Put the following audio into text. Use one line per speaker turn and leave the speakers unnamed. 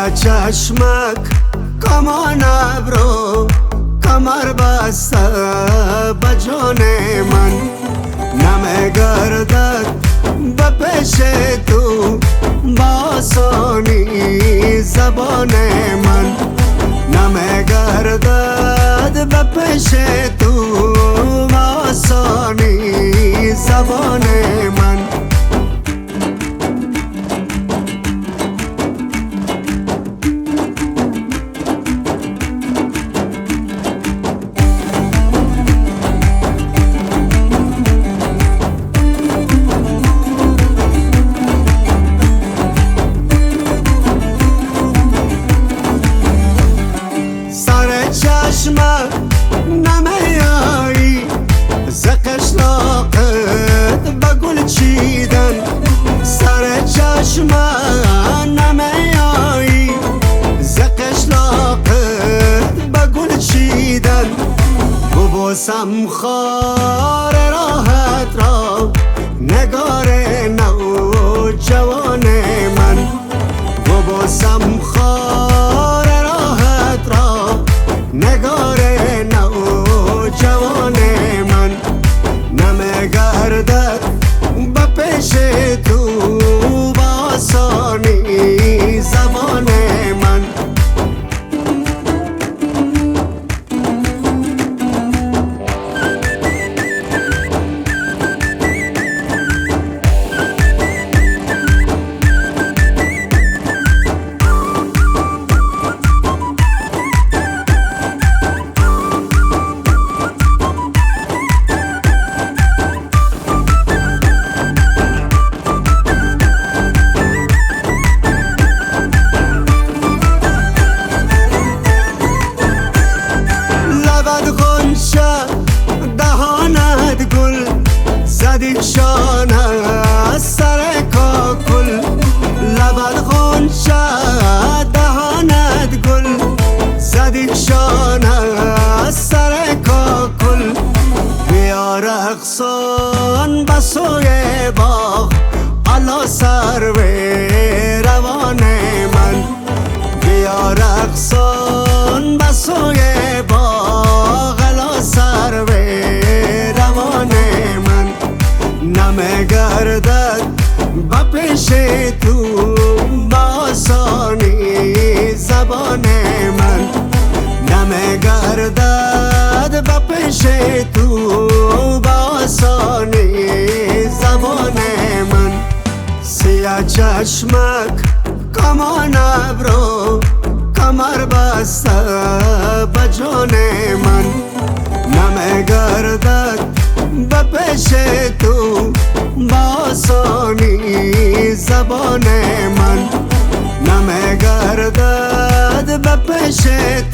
سیاه چشمک کمان ابرو کمر بسته به جان من نمیگردد به پیش تو با آسانی زبان من نمیگردد به پیش تو با آسانی زبان من چشمه نمیایی ز قشلاقت به گل چیدن سر چشمه نمیایی ز قشلاقت به گل چیدن ببوسم خار راحت را نگار نو جوان من ببوسم خار راحت را نگار نو جوان من نمیگردد به پیش تو با آسانی زبان من دهانت گل زدی شانه سر کاکل لبت غنچه دهانت گل زدی شانه سر کاکل بیا رقصان به سوی باغ علا سرو روان من بیا رقصان به سوی باغ علا سرو روان من نمیگردد به پیش تو با آسانی زبان من نمیگردد به پیش تو با آسانی زبان من سیاه چشمک کمان ابرو کمر بسته به جان من نمیگردد به پیش تو با آسانی زبان من نمیگردد به پیش